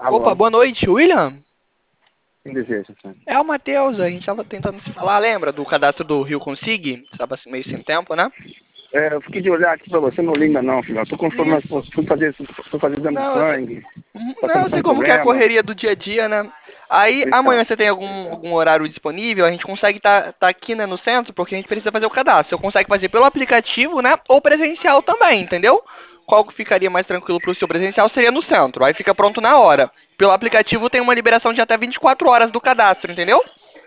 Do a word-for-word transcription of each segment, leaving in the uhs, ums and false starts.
Opa, Alô, boa noite, William. quem deseja, senhor? É o Matheus, a gente estava tentando se falar, lembra do cadastro do Rio Consig? Estava meio sem tempo, né? É, eu fiquei de olhar aqui pra você, não liga não, filho. Eu tô com informação, Isso. fui fazer, fui fazer exame de Não, eu sei, sangue, Uhum, não, passando eu por sei um como que é a problema. correria do dia a dia, né? Aí Então, amanhã você tem algum, algum horário disponível? A gente consegue estar aqui, né, no centro, porque a gente precisa fazer o cadastro. Você consegue fazer pelo aplicativo, né? Ou presencial também, entendeu? Qual que ficaria mais tranquilo para o seu presencial seria no centro. Aí fica pronto na hora. Pelo aplicativo tem uma liberação de até vinte e quatro horas do cadastro, entendeu?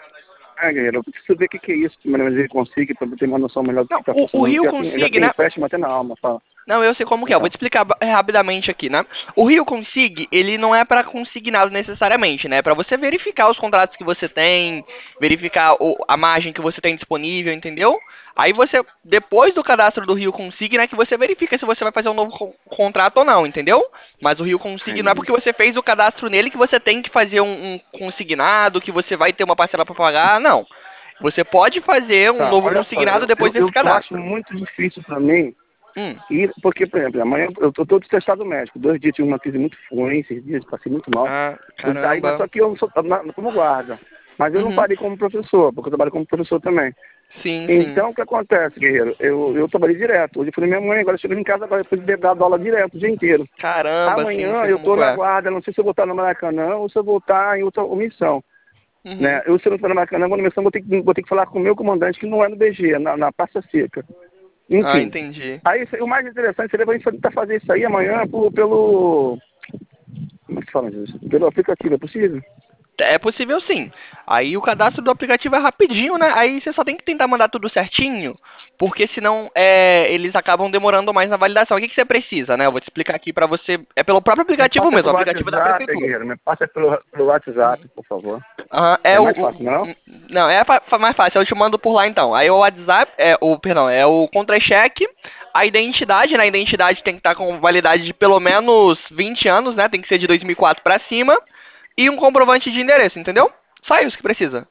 é, guerreiro, eu preciso ver o que, que é isso, primeiro vez ele consiga, pra eu ter uma noção melhor do que Não, tá o, o funcionando, Rio porque já tem, já Consig, tem né? empréstimo até na alma, fala. Não, eu sei como que é. Eu vou Então, te explicar ba- rapidamente aqui, né? O Rio Consig, ele não é para consignado necessariamente, né? É para você verificar os contratos que você tem, verificar o- a margem que você tem disponível, entendeu? Aí você, depois do cadastro do Rio Consig, né, que você verifica se você vai fazer um novo con- contrato ou não, entendeu? Mas o Rio Consig não é entendi. porque você fez o cadastro nele que você tem que fazer um, um consignado, que você vai ter uma parcela para pagar, não. Você pode fazer um Tá, novo olha só, consignado eu, depois eu, desse eu, eu acho cadastro. muito difícil pra mim Hum. ir, porque, por exemplo, amanhã eu tô todo testado médico, dois dias tive uma crise muito ruim, esses dias passei muito mal. Ah, Aí, mas caramba. só que eu não sou na- como guarda. Mas eu não Uhum. parei como professor, porque eu trabalho como professor também. Sim, sim. Então, o que acontece, guerreiro? Eu, eu trabalhei direto. Hoje eu falei, minha mãe, agora chegando em casa, agora depois de dar aula direto o dia inteiro. Caramba, sim, Amanhã sei eu como estou que na é. guarda, não sei se eu vou estar no Maracanã ou se eu vou estar em outra omissão. Né? Uhum. Eu, se eu não estou no Maracanã, vou na missão, vou ter, que, vou ter que falar com o meu comandante, que não é no B G, é na, na Praça Seca. Ah, Enfim. entendi. Aí, isso aí, o mais interessante seria a gente tentar fazer isso aí amanhã por, pelo... Como é que se fala isso? Pelo aplicativo, é possível? É possível sim. Aí o cadastro do aplicativo é rapidinho, né? Aí você só tem que tentar mandar tudo certinho, porque senão é, eles acabam demorando mais na validação. O que que você precisa, né? Eu vou te explicar aqui pra você. É pelo próprio Me aplicativo passa mesmo, o pelo aplicativo da WhatsApp, prefeitura. guerreiro. Me passa pelo, pelo WhatsApp, por favor. Aham, É é o, mais o- fácil, não? não, é fa- fa- mais fácil, eu te mando por lá então. Aí o WhatsApp, é o, perdão, é o contra-cheque, a identidade, né? A identidade tem que estar com validade de pelo menos vinte anos, né? Tem que ser de dois mil e quatro pra cima e um comprovante de endereço, entendeu? Só isso que precisa.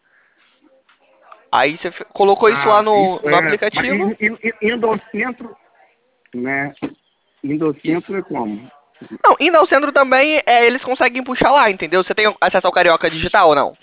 Aí você fe- colocou isso lá Ah, no, isso no é. Mas aplicativo. i- i- i- indo ao centro, né? Indo ao Isso. centro é como? Não, indo ao centro também, é, eles conseguem puxar lá, entendeu? Você tem acesso ao Carioca Digital ou não?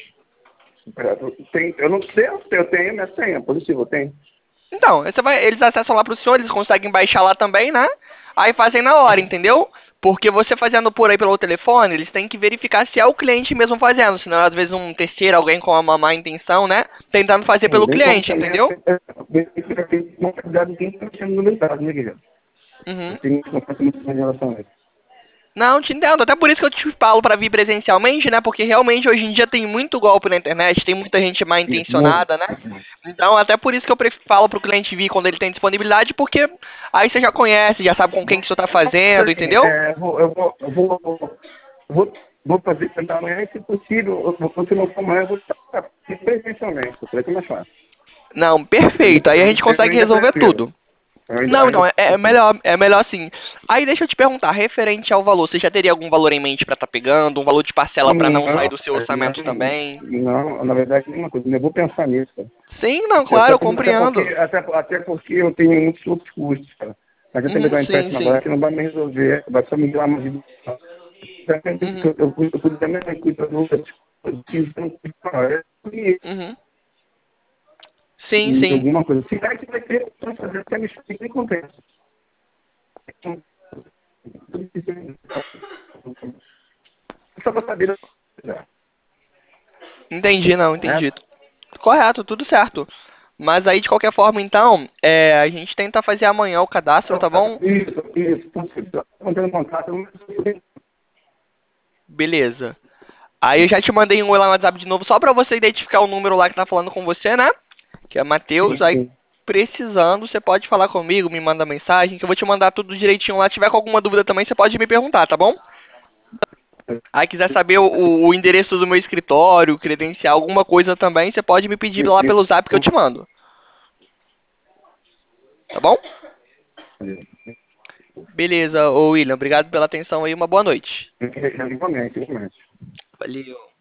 Tem, eu não sei, eu tenho, mas tenho, é positivo, eu tenho. Então, você vai, eles acessam lá pro senhor, eles conseguem baixar lá também, né? Aí fazem na hora, entendeu? Porque você fazendo por aí pelo telefone, eles têm que verificar se é o cliente mesmo fazendo, senão às vezes um terceiro, alguém com uma má intenção, né? Tentando fazer Sim, pelo bem como cliente, também entendeu? é uma quantidade de quem está sendo no mercado, né, Guilherme? Eu Uhum. tenho confiança muito em relação a isso. Não, te entendo. Até por isso que eu te falo pra vir presencialmente, né? Porque realmente hoje em dia tem muito golpe na internet, tem muita gente mal Isso, muito. intencionada, né? Então, até por isso que eu pref- falo pro cliente vir quando ele tem disponibilidade, porque aí você já conhece, já sabe com quem que você tá fazendo, Assim, entendeu? é, eu vou, eu vou, eu vou, eu vou, vou fazer tentar amanhã e, se possível, eu vou continuar com amanhã, eu vou estar aqui presencialmente, por que é mais fácil. Não, Eu perfeito. ainda, Aí a eu, gente ainda- eu consegue ainda resolver prefiro. tudo. Eu ainda, Não, ainda então, é, é prefiro. melhor, é melhor assim. Aí deixa eu te perguntar, referente ao valor, você já teria algum valor em mente pra estar pegando, um valor de parcela pra não sair Não, do seu não, orçamento também? não, na verdade, nenhuma coisa. Eu vou pensar nisso, cara. Sim, não, Eu claro, Até, eu até, porque, compreendo. até, até porque eu tenho muitos outros custos, cara. Mas eu tenho que Uhum, pegar um sim, empréstimo agora sim. que não vai me resolver, vai só me dar uma vida. Uhum, Eu, eu, cuido eu cuido da minha mãe, cuido das outras coisas, então, e uhum. Sim, e sim. alguma coisa. Se vai que vai ter, para fazer até me explicar e compensa. Só para saber, Entendi, não, entendi. correto? Correto, tudo certo. Mas aí, de qualquer forma, então, é, a gente tenta fazer amanhã o cadastro, tá bom? Isso, isso, possível. Mantendo contato, eu não Beleza. Aí eu já te mandei um oi lá no WhatsApp de novo, só pra você identificar o número lá que tá falando com você, né? Que é Matheus. sim, Aí, sim. precisando, você pode falar comigo, me manda mensagem, que eu vou te mandar tudo direitinho lá. Se tiver com alguma dúvida também, você pode me perguntar, tá bom? Aí, quiser saber o, o endereço do meu escritório, credencial, alguma coisa também, você pode me pedir lá pelo zap que eu te mando, tá bom? Beleza, ô William, obrigado pela atenção aí, uma boa noite. Igualmente, igualmente. Valeu.